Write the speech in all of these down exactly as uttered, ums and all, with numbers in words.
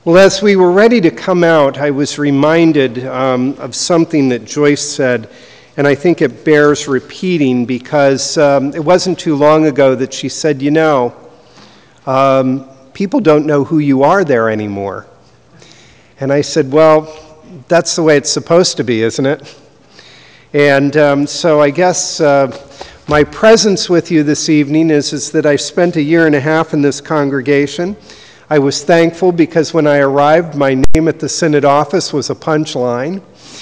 Well, as we were ready to come out, I was reminded um, of something that Joyce said, and I think it bears repeating because um, it wasn't too long ago that she said, you know, um, people don't know who you are there anymore. And I said, well, that's the way it's supposed to be, isn't it? And um, so I guess uh, my presence with you this evening is, is that I spent a year and a half in this congregation. I was thankful because when I arrived, my name at the synod office was a punchline.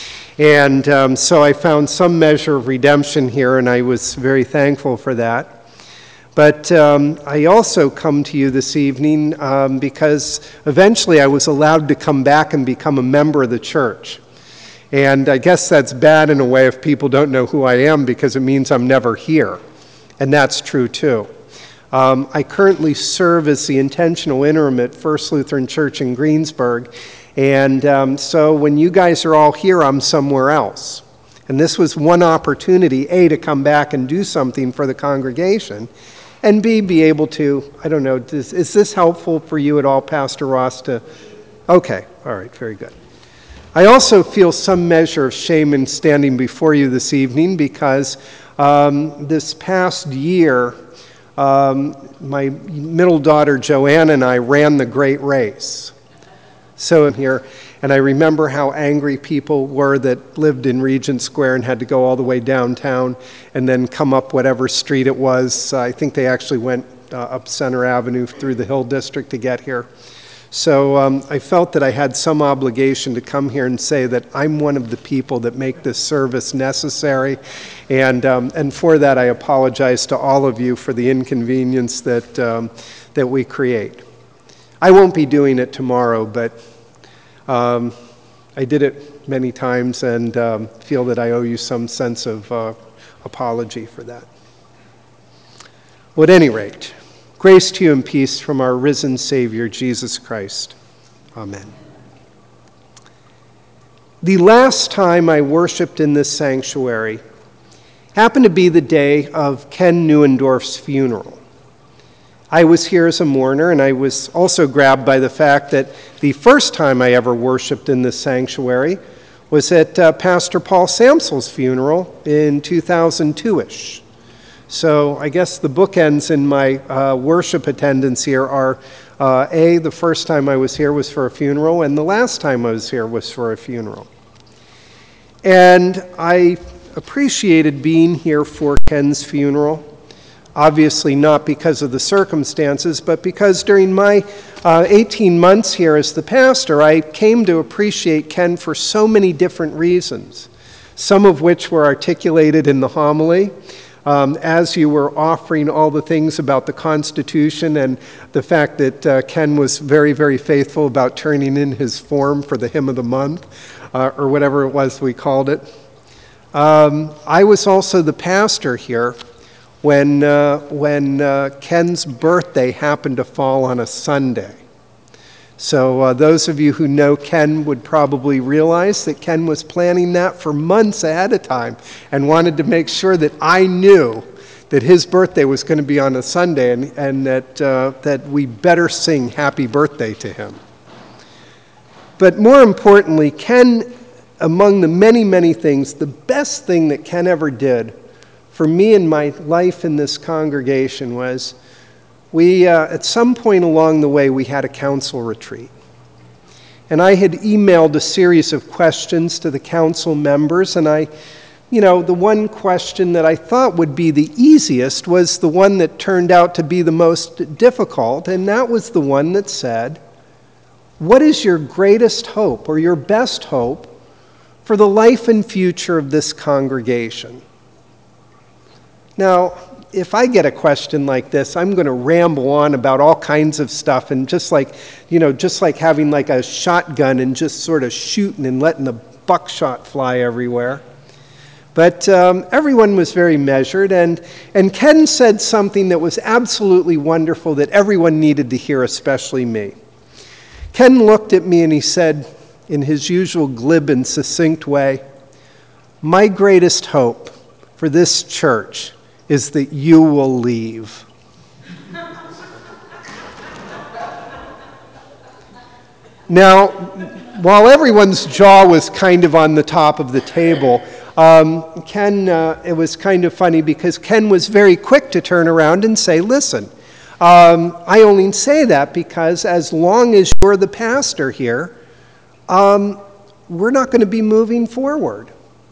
And um, so I found some measure of redemption here, and I was very thankful for that. But um, I also come to you this evening um, because eventually I was allowed to come back and become a member of the church. And I guess that's bad in a way if people don't know who I am because it means I'm never here. And that's true too. Um, I currently serve as the intentional interim at First Lutheran Church in Greensburg, and um, so when you guys are all here, I'm somewhere else. And this was one opportunity, A, to come back and do something for the congregation, and B, be able to, I don't know, does, is this helpful for you at all, Pastor Ross? To, okay, all right, very good. I also feel some measure of shame in standing before you this evening because um, this past year, Um, my middle daughter Joanna and I ran the great race. So I'm here, and I remember how angry people were that lived in Regent Square and had to go all the way downtown and then come up whatever street it was. Uh, I think they actually went uh, up Center Avenue through the Hill District to get here. So um, I felt that I had some obligation to come here and say that I'm one of the people that make this service necessary, and um, and for that I apologize to all of you for the inconvenience that um, that we create. I won't be doing it tomorrow, but um, I did it many times and um, feel that I owe you some sense of uh, apology for that. Well, at any rate, grace to you and peace from our risen Savior, Jesus Christ. Amen. The last time I worshiped in this sanctuary happened to be the day of Ken Neuendorf's funeral. I was here as a mourner, and I was also grabbed by the fact that the first time I ever worshiped in this sanctuary was at uh, Pastor Paul Samsel's funeral in two thousand two-ish. So I guess the bookends in my uh, worship attendance here are, uh, A, the first time I was here was for a funeral, and the last time I was here was for a funeral. And I appreciated being here for Ken's funeral, obviously not because of the circumstances, but because during my uh, eighteen months here as the pastor, I came to appreciate Ken for so many different reasons, some of which were articulated in the homily. Um, as you were offering all the things about the Constitution and the fact that uh, Ken was very, very faithful about turning in his form for the hymn of the month, uh, or whatever it was we called it. Um, I was also the pastor here when, uh, when uh, Ken's birthday happened to fall on a Sunday. So uh, those of you who know Ken would probably realize that Ken was planning that for months ahead of time and wanted to make sure that I knew that his birthday was going to be on a Sunday and, and that, uh, that we better sing happy birthday to him. But more importantly, Ken, among the many, many things, the best thing that Ken ever did for me in my life in this congregation was We, uh, at some point along the way, we had a council retreat. And I had emailed a series of questions to the council members, and I, you know, the one question that I thought would be the easiest was the one that turned out to be the most difficult, and that was the one that said, what is your greatest hope or your best hope for the life and future of this congregation? Now, if I get a question like this, I'm going to ramble on about all kinds of stuff and just like, you know, just like having like a shotgun and just sort of shooting and letting the buckshot fly everywhere. But um, everyone was very measured, and, and Ken said something that was absolutely wonderful that everyone needed to hear, especially me. Ken looked at me and he said, in his usual glib and succinct way, my greatest hope for this church is that you will leave. Now, while everyone's jaw was kind of on the top of the table, um, Ken, uh, it was kind of funny because Ken was very quick to turn around and say, listen, um, I only say that because as long as you're the pastor here, um, we're not going to be moving forward.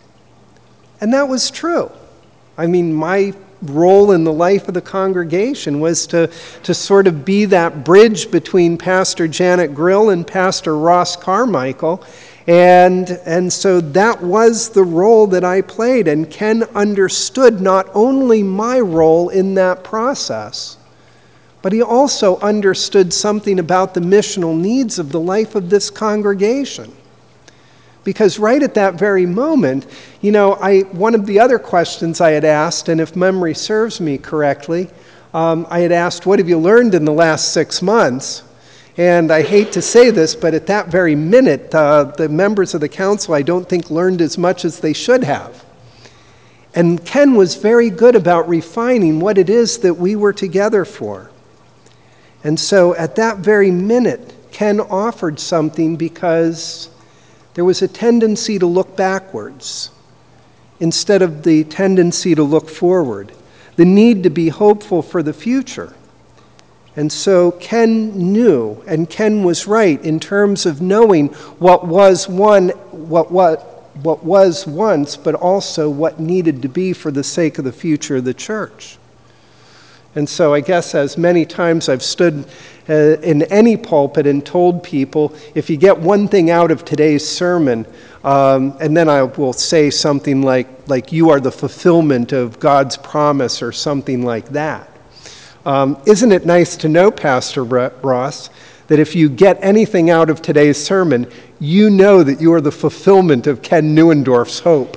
And that was true. I mean, my role in the life of the congregation was to, to sort of be that bridge between Pastor Janet Grill and Pastor Ross Carmichael. And, and so that was the role that I played. And Ken understood not only my role in that process, but he also understood something about the missional needs of the life of this congregation. Because right at that very moment, you know, I one of the other questions I had asked, and if memory serves me correctly, um, I had asked, what have you learned in the last six months? And I hate to say this, but at that very minute, uh, the members of the council, I don't think, learned as much as they should have. And Ken was very good about refining what it is that we were together for. And so at that very minute, Ken offered something because there was a tendency to look backwards instead of the tendency to look forward, the need to be hopeful for the future. And so Ken knew, and Ken was right in terms of knowing what was one, what what what was once, but also what needed to be for the sake of the future of the church. And so I guess as many times I've stood uh, in any pulpit and told people, if you get one thing out of today's sermon, um, and then I will say something like, like you are the fulfillment of God's promise or something like that. Um, isn't it nice to know, Pastor Ross, that if you get anything out of today's sermon, you know that you are the fulfillment of Ken Neuendorf's hope.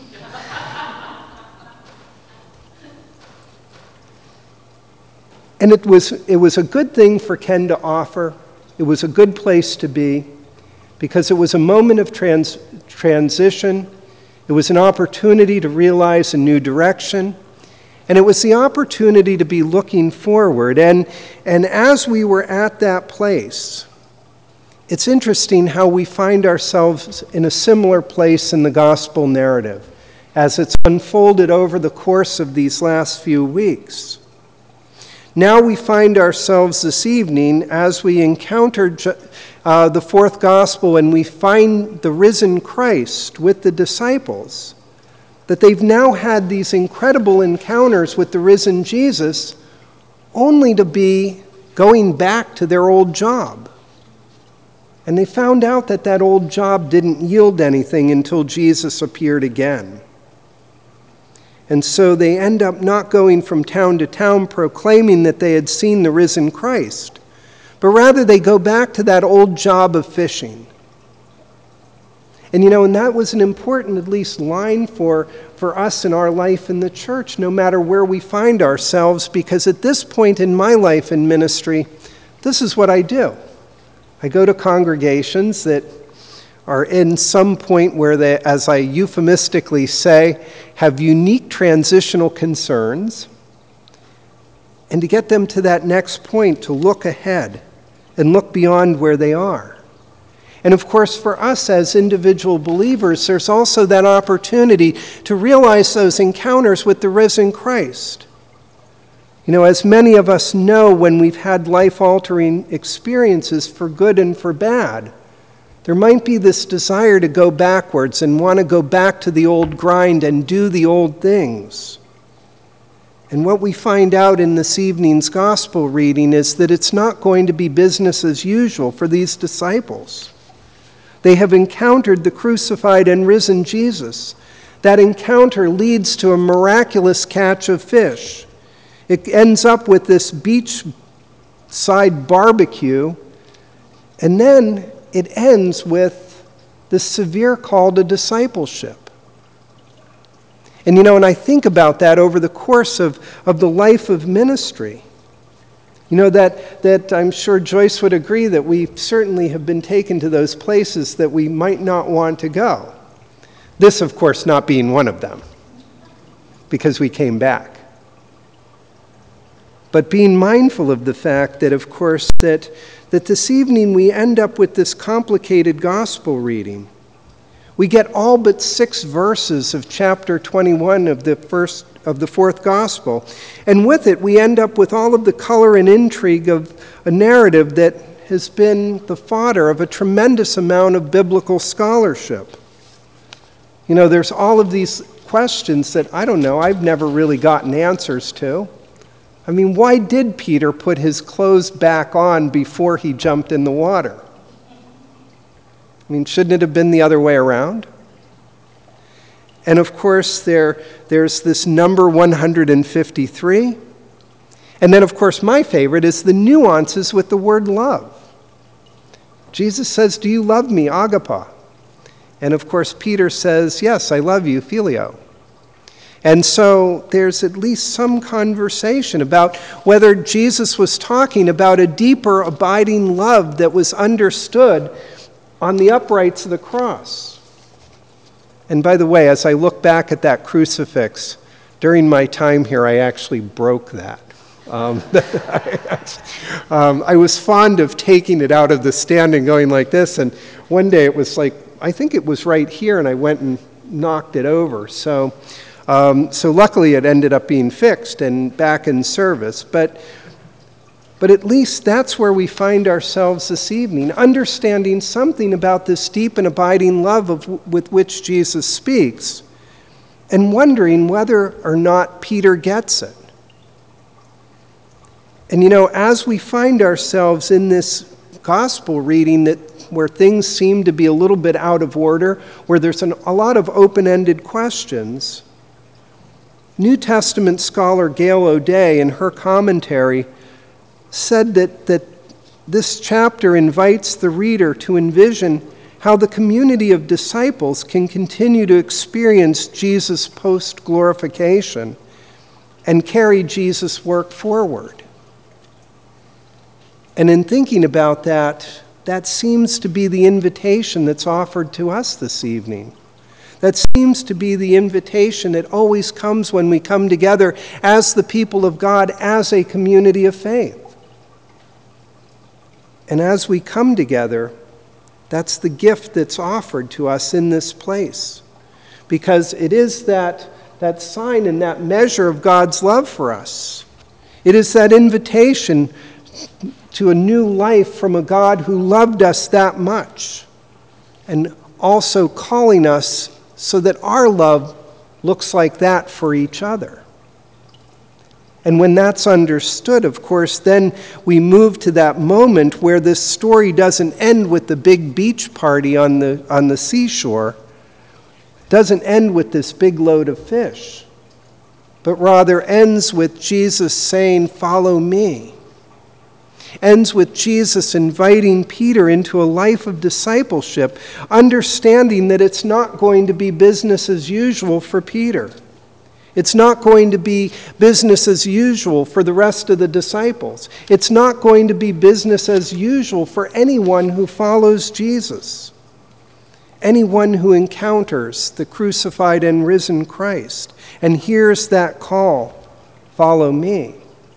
And it was it was a good thing for Ken to offer. It was a good place to be because it was a moment of trans, transition. It was an opportunity to realize a new direction. And it was the opportunity to be looking forward. And, and as we were at that place, it's interesting how we find ourselves in a similar place in the gospel narrative as it's unfolded over the course of these last few weeks. Now we find ourselves this evening as we encounter uh, the fourth gospel and we find the risen Christ with the disciples, that they've now had these incredible encounters with the risen Jesus only to be going back to their old job. And they found out that that old job didn't yield anything until Jesus appeared again. And so they end up not going from town to town proclaiming that they had seen the risen Christ, but rather they go back to that old job of fishing. And you know, and that was an important, at least, line for, for us in our life in the church, no matter where we find ourselves, because at this point in my life in ministry, this is what I do. I go to congregations that are in some point where they, as I euphemistically say, have unique transitional concerns, and to get them to that next point, to look ahead and look beyond where they are. And of course, for us as individual believers, there's also that opportunity to realize those encounters with the risen Christ. You know, as many of us know, when we've had life-altering experiences for good and for bad, there might be this desire to go backwards and want to go back to the old grind and do the old things. And what we find out in this evening's gospel reading is that it's not going to be business as usual for these disciples. They have encountered the crucified and risen Jesus. That encounter leads to a miraculous catch of fish. It ends up with this beachside barbecue, and then it ends with this severe call to discipleship. And you know, and I think about that over the course of, of the life of ministry. You know, that, that I'm sure Joyce would agree that we certainly have been taken to those places that we might not want to go. This, of course, not being one of them, because we came back. but being mindful of the fact that, of course, that, that this evening we end up with this complicated gospel reading. We get all but six verses of chapter twenty-one of the first of the fourth gospel, and with it we end up with all of the color and intrigue of a narrative that has been the fodder of a tremendous amount of biblical scholarship. You know, there's all of these questions that, I don't know, I've never really gotten answers to. I mean, why did Peter put his clothes back on before he jumped in the water? I mean, shouldn't it have been the other way around? And of course, there, there's this number one hundred fifty-three. And then, of course, my favorite is the nuances with the word love. Jesus says, "Do you love me, agape?" And of course, Peter says, "Yes, I love you, phileo." And so there's at least some conversation about whether Jesus was talking about a deeper, abiding love that was understood on the uprights of the cross. And by the way, as I look back at that crucifix, during my time here, I actually broke that. Um, um, I was fond of taking it out of the stand and going like this, and one day it was like, I think it was right here, and I went and knocked it over. So, um, so luckily it ended up being fixed and back in service. But, but at least that's where we find ourselves this evening, understanding something about this deep and abiding love of, with which Jesus speaks, and wondering whether or not Peter gets it. And you know, as we find ourselves in this gospel reading that where things seem to be a little bit out of order, where there's an, a lot of open-ended questions, New Testament scholar Gail O'Day, in her commentary, said that, that this chapter invites the reader to envision how the community of disciples can continue to experience Jesus post-glorification and carry Jesus' work forward. And in thinking about that, that seems to be the invitation that's offered to us this evening. That seems to be the invitation that always comes when we come together as the people of God, as a community of faith. And as we come together, that's the gift that's offered to us in this place. Because it is that, that sign and that measure of God's love for us. It is that invitation to a new life from a God who loved us that much, and also calling us so that our love looks like that for each other. And when that's understood, of course, then we move to that moment where this story doesn't end with the big beach party on the, on the seashore, doesn't end with this big load of fish, but rather ends with Jesus saying, "Follow me." Ends with Jesus inviting Peter into a life of discipleship, understanding that it's not going to be business as usual for Peter. It's not going to be business as usual for the rest of the disciples. It's not going to be business as usual for anyone who follows Jesus, anyone who encounters the crucified and risen Christ and hears that call, "Follow me."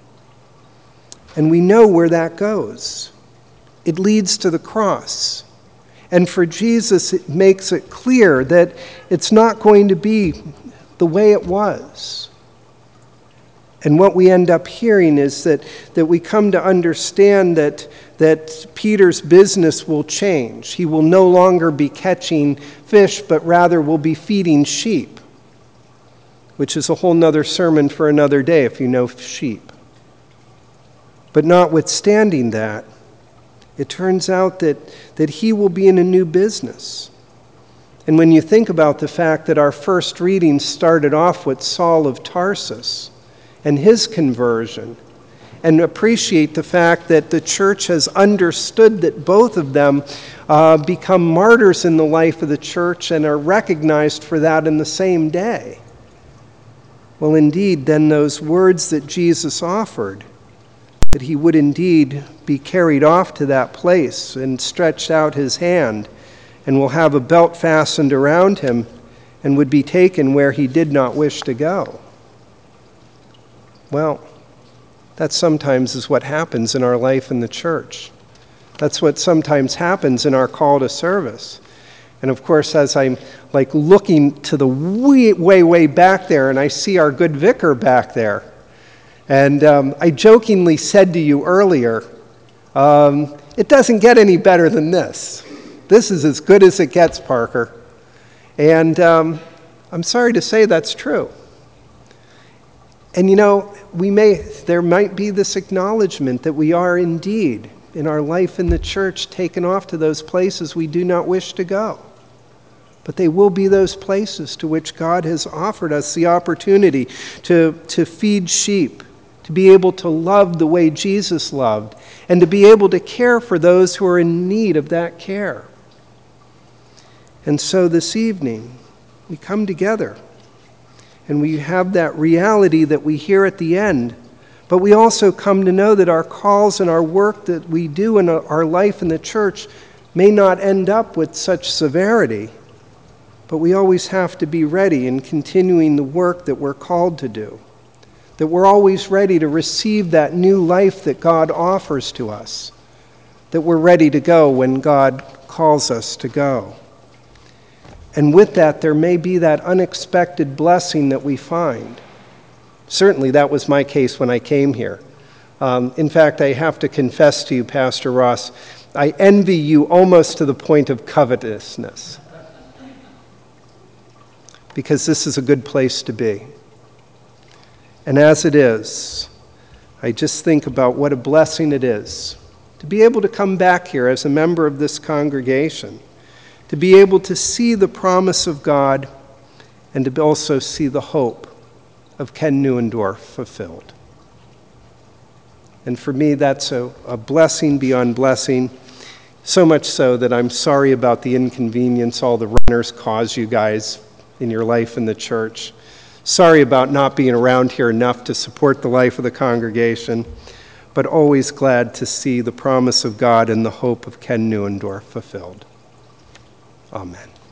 And we know where that goes. It leads to the cross. And for Jesus, it makes it clear that it's not going to be the way it was. And what we end up hearing is that, that we come to understand that, that Peter's business will change. He will no longer be catching fish, but rather will be feeding sheep, which is a whole nother sermon for another day if you know sheep. But notwithstanding that, it turns out that, that he will be in a new business. And when you think about the fact that our first reading started off with Saul of Tarsus and his conversion, and appreciate the fact that the church has understood that both of them uh, become martyrs in the life of the church and are recognized for that in the same day. Well, indeed, then those words that Jesus offered, that he would indeed be carried off to that place and stretched out his hand and will have a belt fastened around him and would be taken where he did not wish to go. Well, That sometimes is what happens in our life in the church. That's what sometimes happens in our call to service. And of course, as I'm like looking to the way, way, way back there, and I see our good vicar back there, and um, I jokingly said to you earlier, um, it doesn't get any better than this. This is as good as it gets, Parker. And um, I'm sorry to say that's true. And you know, we may, there might be this acknowledgement that we are indeed, in our life in the church, taken off to those places we do not wish to go. But they will be those places to which God has offered us the opportunity to, to feed sheep, to be able to love the way Jesus loved, and to be able to care for those who are in need of that care. And so this evening, we come together, and we have that reality that we hear at the end, but we also come to know that our calls and our work that we do in our life in the church may not end up with such severity, but we always have to be ready in continuing the work that we're called to do, that we're always ready to receive that new life that God offers to us, that we're ready to go when God calls us to go. And with that, there may be that unexpected blessing that we find. Certainly, that was my case when I came here. Um, in fact, I have to confess to you, Pastor Ross, I envy you almost to the point of covetousness, because this is a good place to be. And as it is, I just think about what a blessing it is to be able to come back here as a member of this congregation, to be able to see the promise of God, and to also see the hope of Ken Neuendorf fulfilled. And for me, that's a, a blessing beyond blessing, so much so that I'm sorry about the inconvenience all the runners cause you guys in your life in the church. Sorry about not being around here enough to support the life of the congregation, but always glad to see the promise of God and the hope of Ken Neuendorf fulfilled. Amen.